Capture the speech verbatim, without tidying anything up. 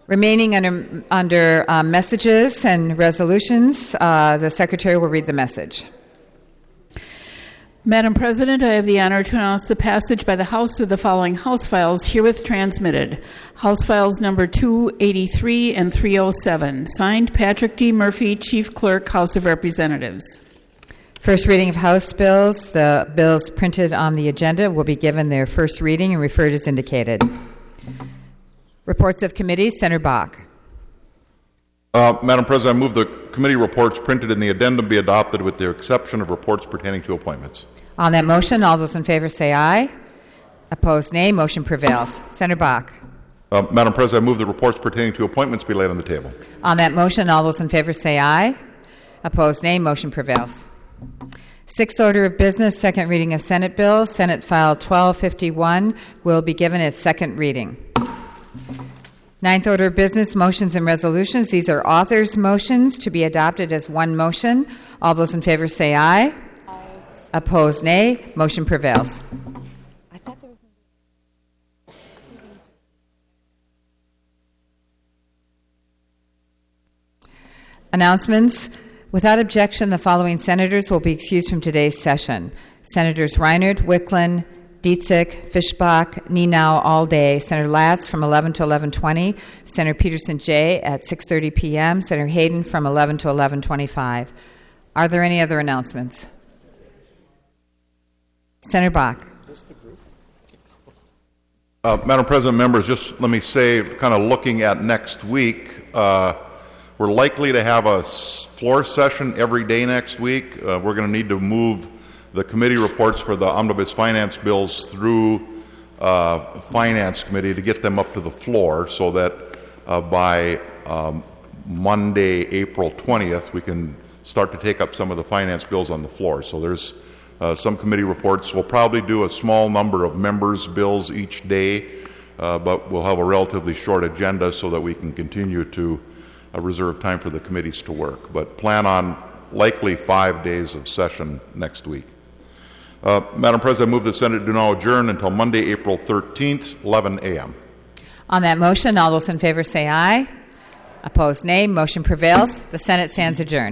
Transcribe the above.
Remaining under, under uh, messages and resolutions, uh, the Secretary will read the message. Madam President, I have the honor to announce the passage by the House of the following House files herewith transmitted. House Files number two eighty-three and three oh seven. Signed, Patrick D. Murphy, Chief Clerk, House of Representatives. First reading of House bills. The bills printed on the agenda will be given their first reading and referred as indicated. Reports of committees. Senator Bach. Uh, Madam President, I move the committee reports printed in the addendum be adopted with the exception of reports pertaining to appointments. On that motion, all those in favor say aye. Opposed, nay. Motion prevails. Senator Bach. Uh, Madam President, I move the reports pertaining to appointments be laid on the table. On that motion, all those in favor say aye. Opposed, nay. Motion prevails. Sixth order of business, second reading of Senate bills. Senate File twelve fifty-one will be given its second reading. Ninth order of business, motions and resolutions. These are authors' motions to be adopted as one motion. All those in favor say aye. Aye. Opposed, nay. Motion prevails. I thought there was... Announcements. Without objection, the following senators will be excused from today's session. Senators Reinert, Wicklund, Dietzich, Fischbach, Nenow all day. Senator Latz from eleven to eleven twenty. Senator Peterson J. at six thirty p.m. Senator Hayden from eleven to eleven twenty-five. Are there any other announcements? Senator Bach. Uh, Madam President, members, just let me say, kind of looking at next week, uh, we're likely to have a floor session every day next week. Uh, we're going to need to move the committee reports for the omnibus finance bills through uh, Finance Committee to get them up to the floor so that uh, by um, Monday, April twentieth, we can start to take up some of the finance bills on the floor. So there's uh, some committee reports. We'll probably do a small number of members' bills each day, uh, but we'll have a relatively short agenda so that we can continue to uh, reserve time for the committees to work. But plan on likely five days of session next week. Uh, Madam President, I move the Senate do now adjourn until Monday, April thirteenth, eleven a.m. On that motion, all those in favor say aye. Opposed, nay. Motion prevails. The Senate stands adjourned.